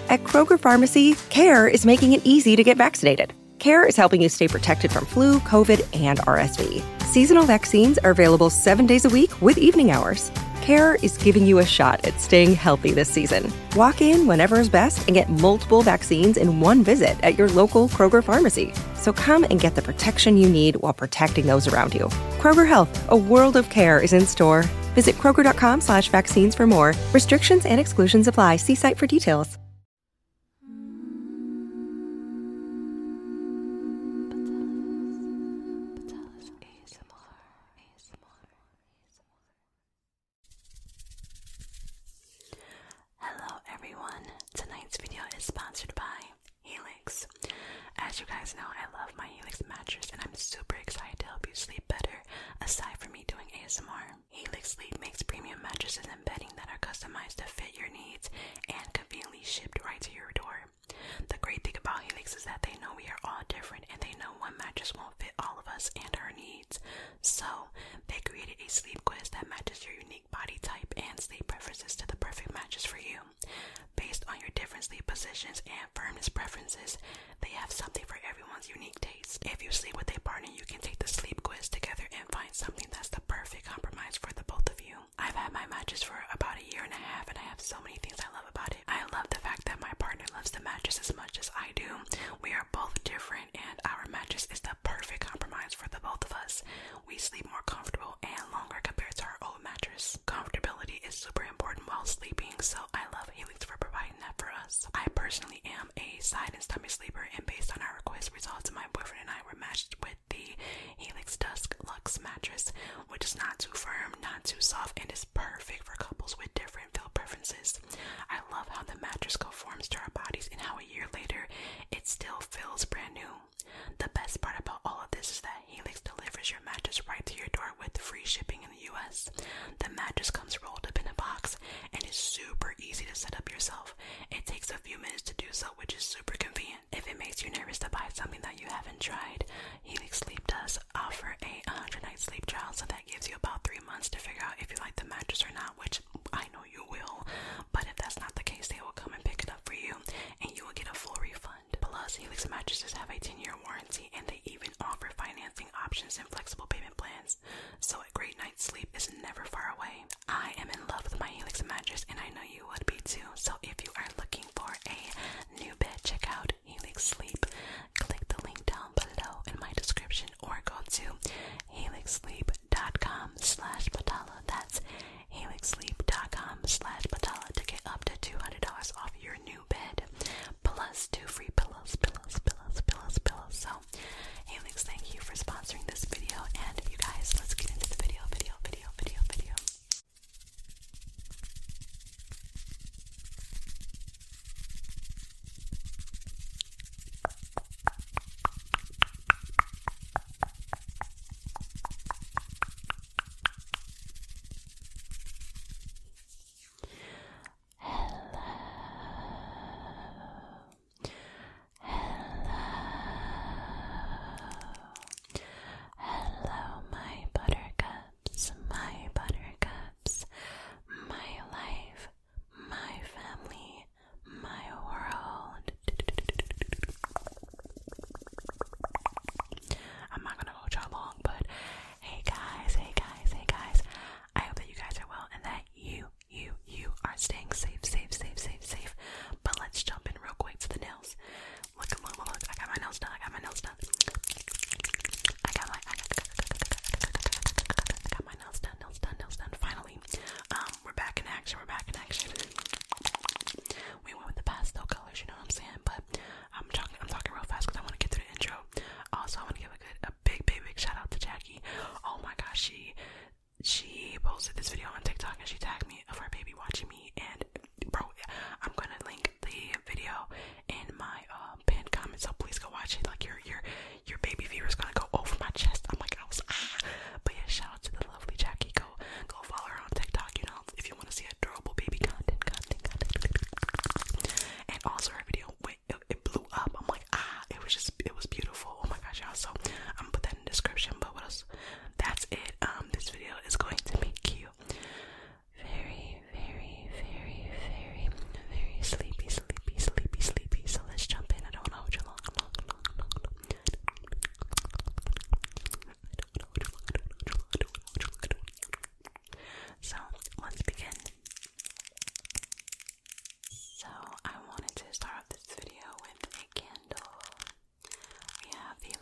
At Kroger Pharmacy, CARE is making it easy to get vaccinated. CARE is helping you stay protected from flu, COVID, and RSV. Seasonal vaccines are available 7 days a week with evening hours. CARE is giving you a shot at staying healthy this season. Walk in whenever is best and get multiple vaccines in one visit at your local Kroger Pharmacy. So come and get the protection you need while protecting those around you. Kroger Health, a world of care is in store. Visit Kroger.com/vaccines for more. Restrictions and exclusions apply. See site for details. Hello everyone, tonight's video is sponsored by Helix. As you guys know, I love my Helix mattress and I'm super excited to help you sleep better aside from me doing ASMR. Helix Sleep makes premium mattresses and bedding that are customized to fit your needs and conveniently shipped right to your door. The great thing about Helix is that they know we are all different and they know one mattress won't fit all of us and our needs. So, they created a sleep quiz that matches your unique body type and sleep preferences to the perfect mattress for you. Based on your different sleep positions and firmness preferences, they have something for everyone's unique taste. If you sleep with a partner, you can take the sleep quiz together and find something that's the perfect compromise for the both of you. I've had my mattress for about a year and a half and I have so many things I love about it. I love the fact that my partner loves the mattress as much as I do. We are both different and our mattress is the perfect compromise for the both of us. We sleep more comfortable and longer compared to our old mattress. Comfortability is super important while sleeping, so I love Helix for providing that for us. I personally am a side and stomach sleeper, and based on our quiz results, my boyfriend and I were matched with the Helix Dusk Luxe mattress, which is not too firm, not too soft, and is perfect for couples with different feel preferences. I love how the mattress conforms to our bodies and how a year later it still feels brand new. The best part about all of this is that Helix delivers your mattress right to your door with free shipping in the US. The mattress comes rolled up in a box and is super easy to set up yourself. It takes a few minutes to do so, which is super convenient. If it makes you nervous to buy something that you haven't tried, Helix Sleep does offer a 100-night sleep trial, so that gives you about 3 months to figure out if you like the mattress or not, which I know you will. But if that's not the case, they will come and pick it up for you and you will get a full refund. Plus, Helix mattresses have a 10-year warranty and they even offer financing options and flexible payment plans, so a great night's sleep is never far away. I am in love with my Helix mattress and I know you would be too, so if you are looking for a new bed, check out Helix Sleep. Click the link down below in my description or go to helixsleep.com/Batala. That's helixsleep.com/Batala to get up to $200 off your new bed, plus 2 free pillows. So, Helix, thank you for sponsoring this video, and you guys, let's get into the video.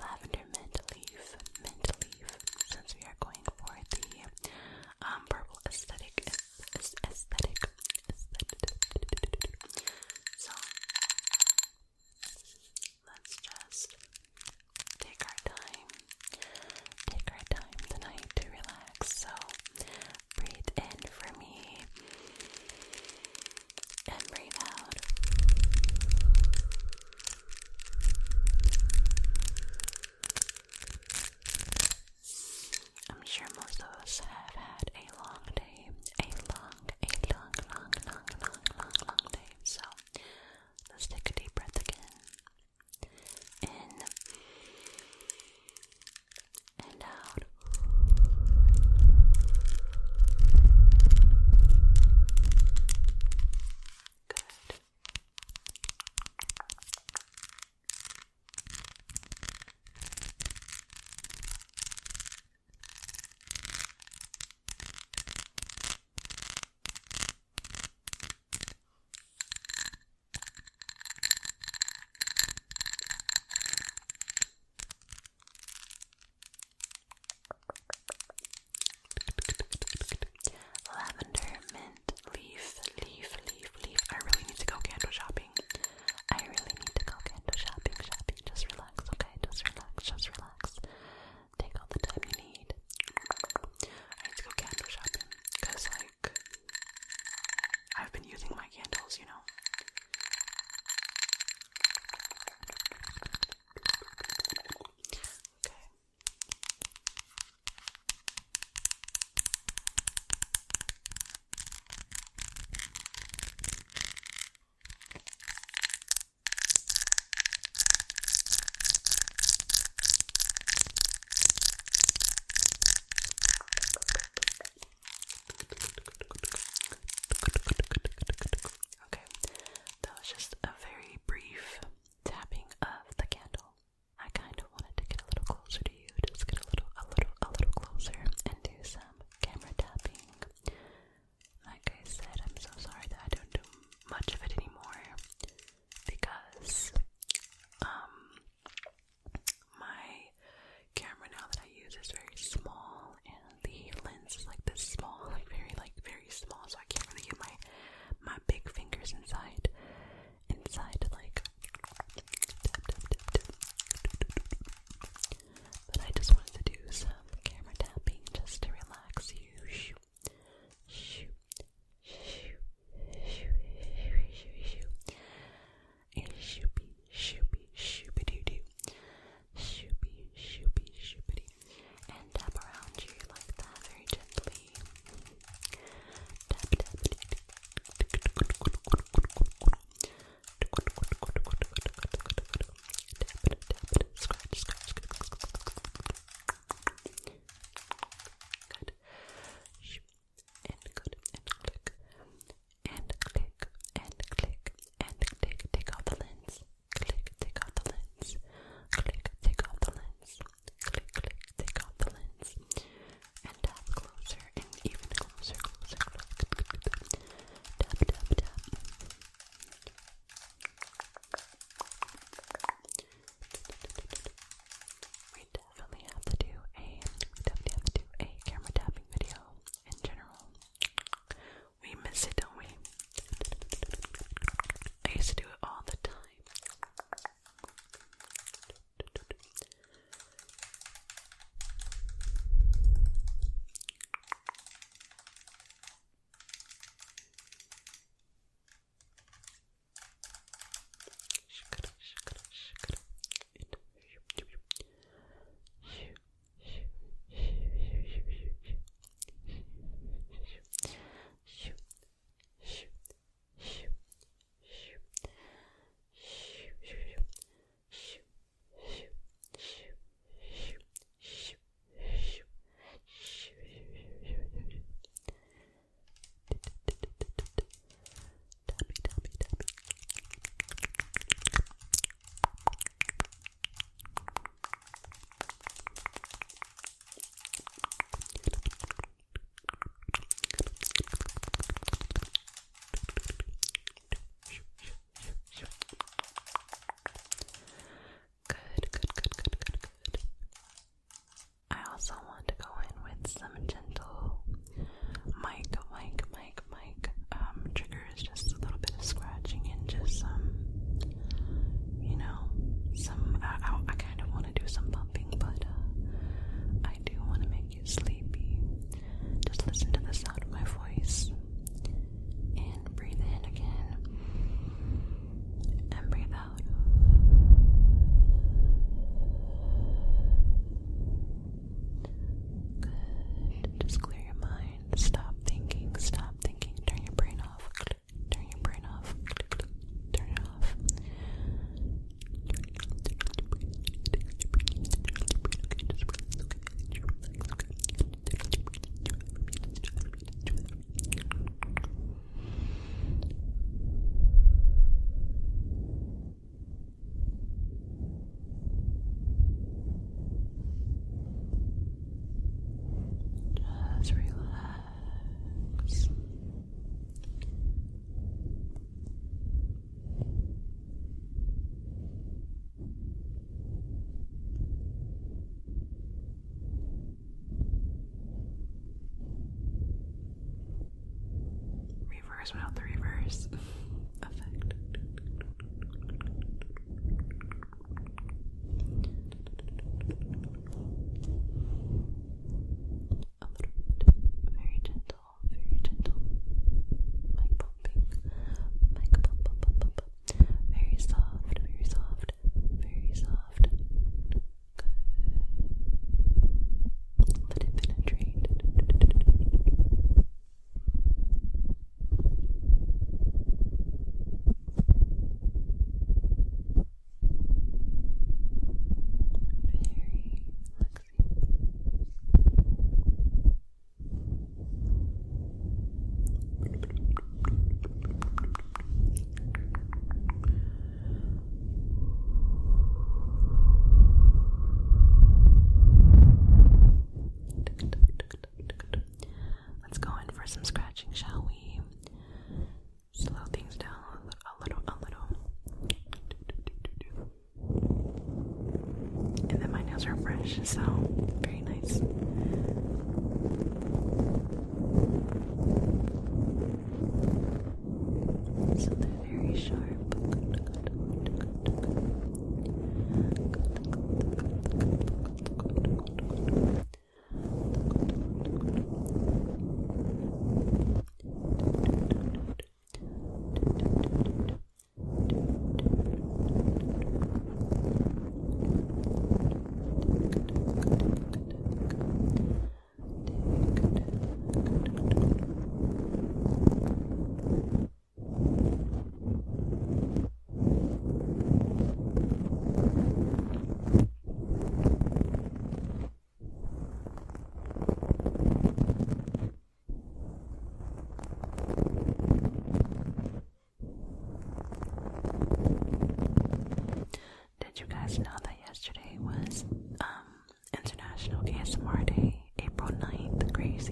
lavender mint leaf, since we are going for the purple aesthetic. So let's just take our time tonight to relax. So breathe in for me and breathe out. I'm sure most of us have reverse without the reverse effect. A little bit, very gentle, mic bumping, mic bump, very soft, very soft, very soft. Good. Let it penetrate. Let's go in for some scratching, shall we? Slow things down a little. And then my nails are fresh, so very nice. So they're very sharp. Did you guys know that yesterday was International ASMR Day, April 9th? Crazy.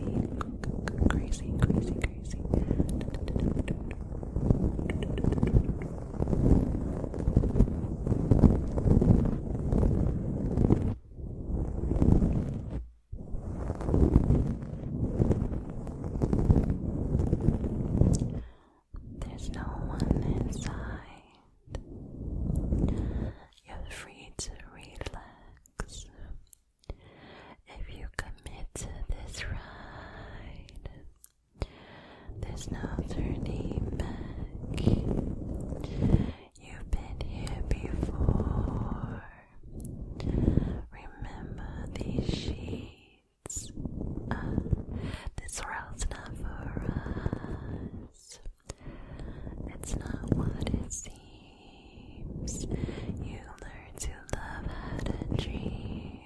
There's no one inside. You're free to relax. If you commit to this ride, there's no turning back. You've been here before. Remember these sheets. This world's not for us. It's not what it seems. You learn to love how to dream.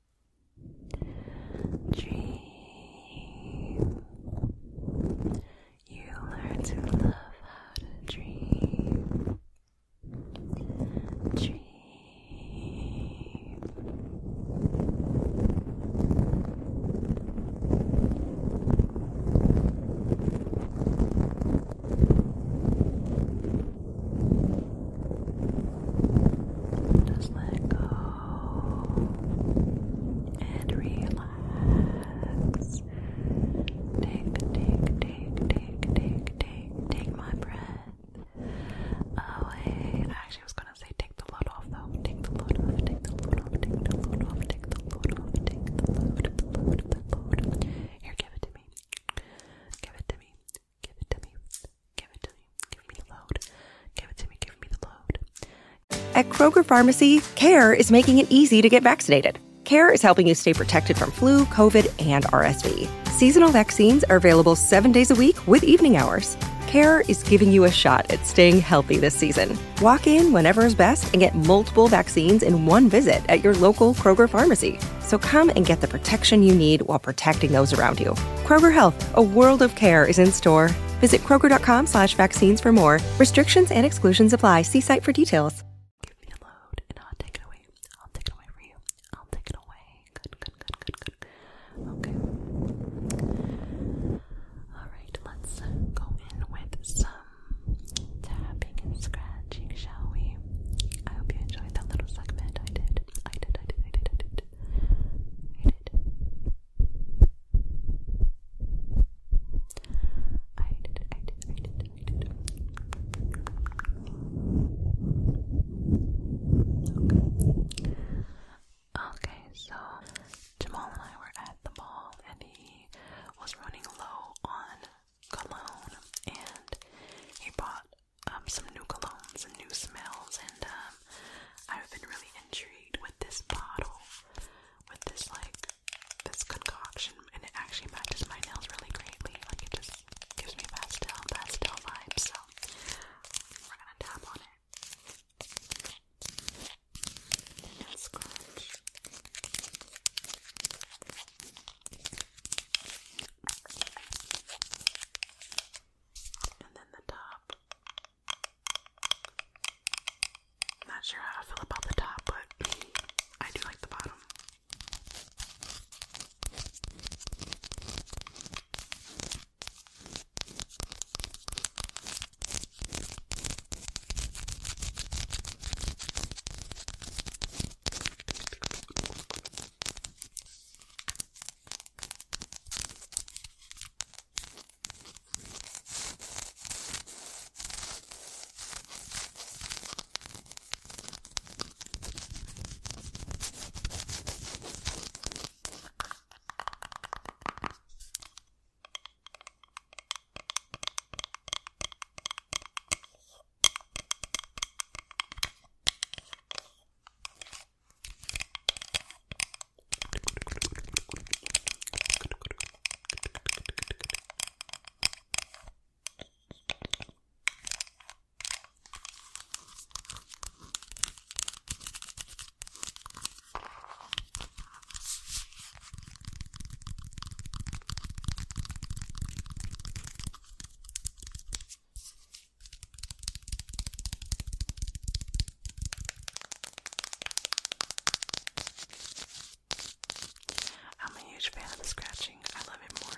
You learn to love how to dream. Just let go and relax. Take my breath away. Actually, I was gonna say take the load off though. Take the load off. Here, give it to me. Give me the load. Give it to me. Give me the load. At Kroger Pharmacy, CARE is making it easy to get vaccinated. CARE is helping you stay protected from flu, COVID, and RSV. Seasonal vaccines are available 7 days a week with evening hours. CARE is giving you a shot at staying healthy this season. Walk in whenever is best and get multiple vaccines in one visit at your local Kroger Pharmacy. So come and get the protection you need while protecting those around you. Kroger Health, a world of care is in store. Visit Kroger.com/vaccines for more. Restrictions and exclusions apply. See site for details. Give me the load and I'll take it away. I'll take it away for you. I'll take it away. Good. Okay. Alright, let's go in with some tapping and scratching, shall we? I hope you enjoyed that little segment. I did. nails, and I've been really intrigued with this bottle, with this this concoction, and it actually matches my nails really greatly. Like, it just gives me pastel vibes. So we're gonna tap on it and scratch. And then the top. Not sure how I feel about the top, but I do like the bottom. Fan of the scratching. I love it more.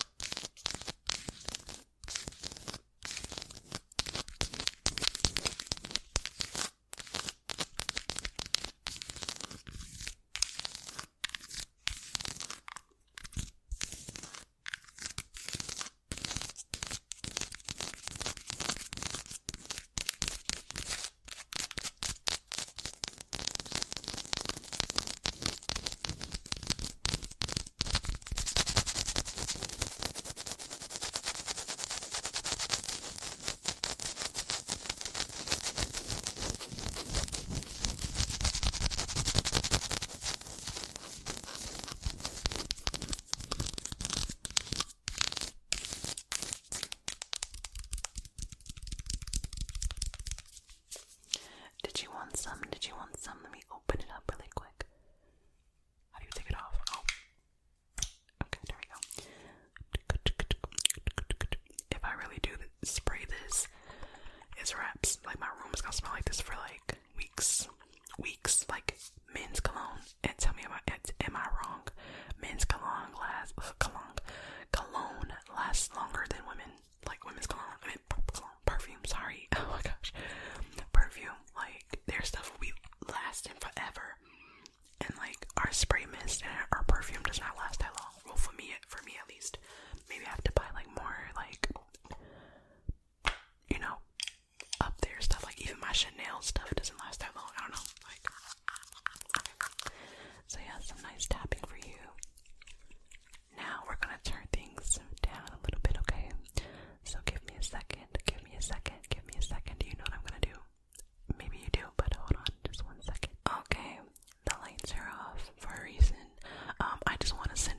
Did you want some? Let me open it up really quick. How do you take it off? Oh. Okay, there we go. If I really do spray this, it's wraps. Like, my room is gonna smell like this for like weeks. Like, men's cologne. And tell me, am I wrong? Men's cologne lasts longer than women's cologne. I mean, perfume. Sorry. Oh my gosh. Perfume. Like, their stuff will be lasting forever, and like, our spray mist and our perfume does not last that long. Well, for me at least. Maybe I have to buy like more, like, you know, up there stuff. Like, even my Chanel stuff doesn't last that long. I don't know. Like, so yeah, some nice tapping for you. Now we're gonna turn things down a little bit, okay? So give me a second. Do you know what I'm gonna do? Maybe you do, but hold on, just 1 second. Okay, the lights are off for a reason. I just want to say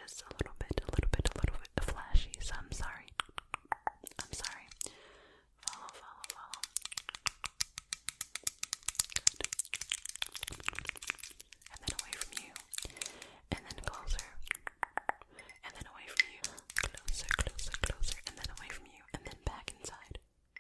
just a little bit flashy, so I'm sorry. I'm sorry. Follow. Good. And then away from you. And then closer. And then away from you. Closer. And then away from you. And then back inside.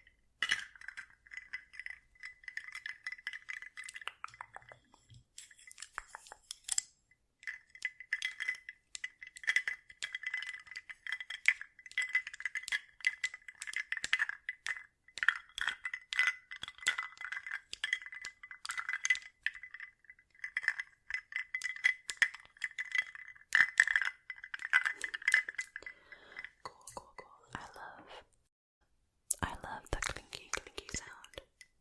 Cool. I love the clinky sound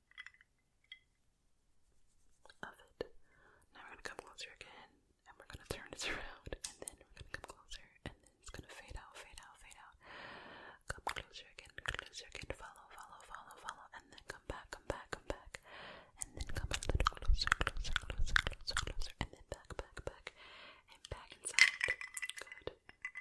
of it. Now we're gonna come closer again, and we're gonna turn this around, and then we're gonna come closer, and then it's gonna fade out. Come closer again, follow, and then come back, and then come a little closer, and then back, and back inside. Good.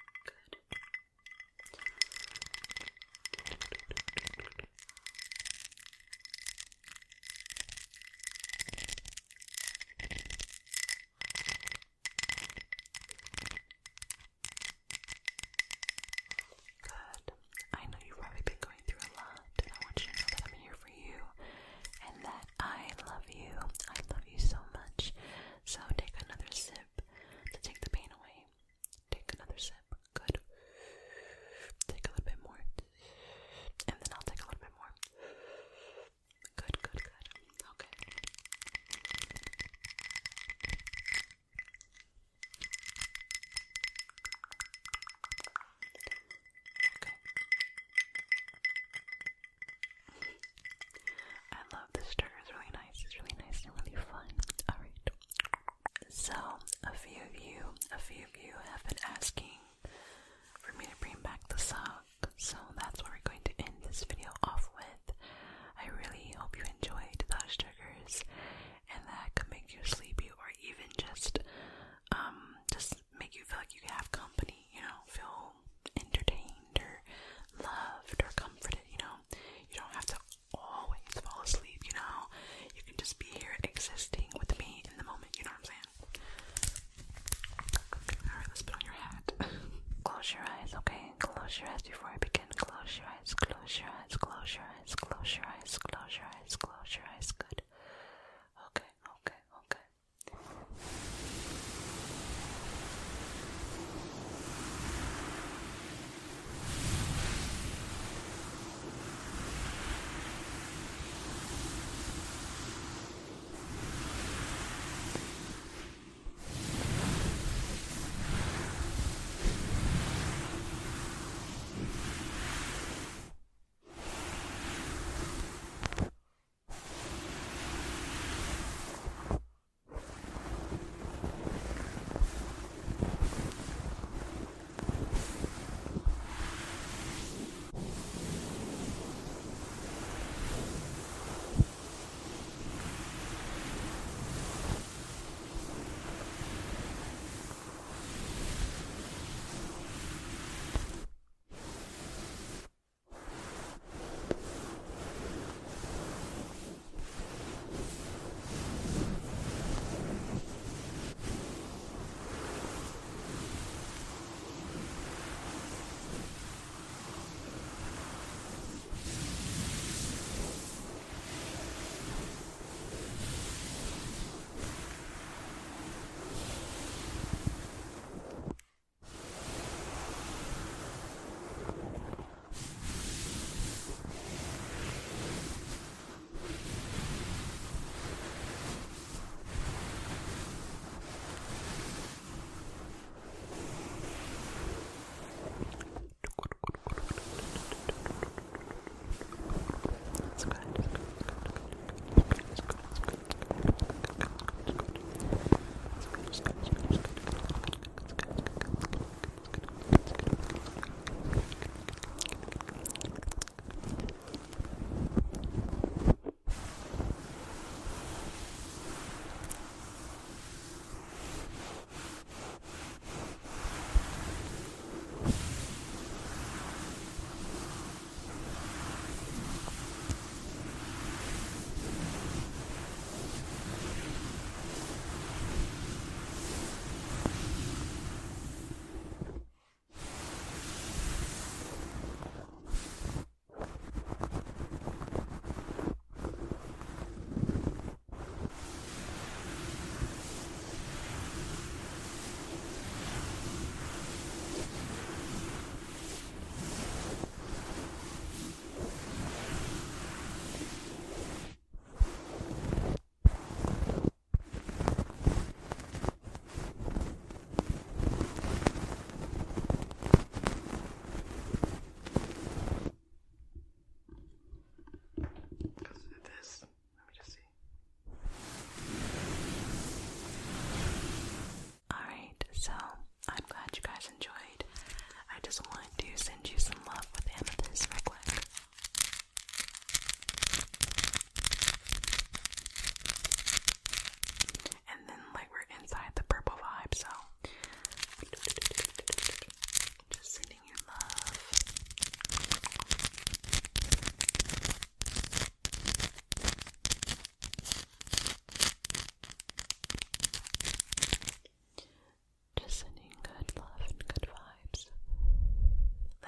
Good. I know you've probably been going through a lot, and I want you to know that I'm here for you, and that I love you. I love you so much. So take another sip to take the pain away. Take another sip. Good. Take a little bit more. And then I'll take a little bit more. Good. Okay. I love this trigger. It's really nice. It's really nice and really fun. Alright. So, a few of you have been asking for me to bring back the sock. So that's what we're going to end this video off with. I really hope you enjoyed those triggers and that could make you sleepy, or even just make you feel like you have company, feel entertained or loved or comforted, You don't have to always fall asleep, You can just be here existing with me in the moment, you know what I'm saying? Alright, let's put on your hat. Close your eyes, okay? Close your eyes before I begin. Close your eyes. Good. Okay.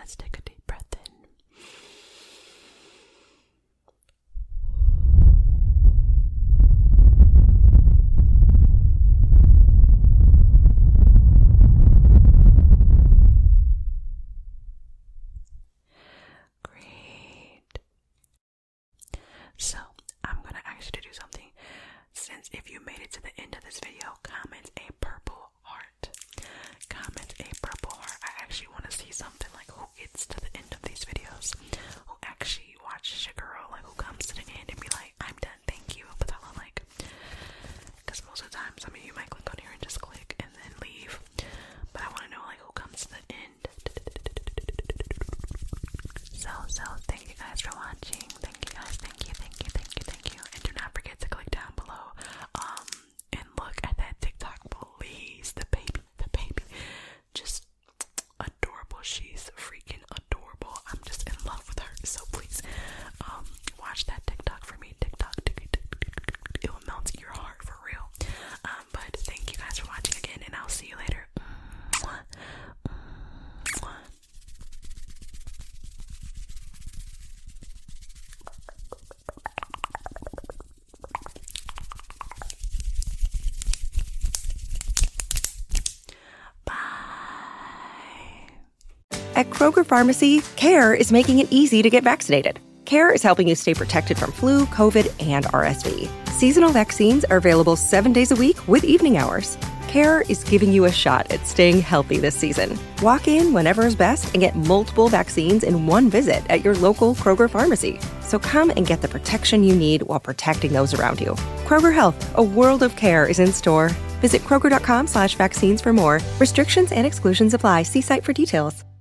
let's take a deep breath in. Great. So, I'm going to ask you to do something. Since if you made it to the end of this video, comment a purple heart. Comment a purple heart. I actually want to see something like who gets to the end of these videos. Who actually watches your girl. Like who comes to the end and be like, I'm done, thank you. But I like, because most of the times, I mean, you might click on here and just click and then leave. But I want to know like who comes to the end. So thank you guys for watching. Thank you guys. Thank you. And do not forget to click down below. And look at that TikTok, please. The baby. Just adorable. She's freaking adorable. I'm just in love with her. So please, watch that TikTok for me. TikTok. It will melt your heart for real. But thank you guys for watching again, and I'll see you later. At Kroger Pharmacy, CARE is making it easy to get vaccinated. CARE is helping you stay protected from flu, COVID, and RSV. Seasonal vaccines are available 7 days a week with evening hours. CARE is giving you a shot at staying healthy this season. Walk in whenever is best and get multiple vaccines in one visit at your local Kroger Pharmacy. So come and get the protection you need while protecting those around you. Kroger Health, a world of care is in store. Visit Kroger.com/vaccines for more. Restrictions and exclusions apply. See site for details.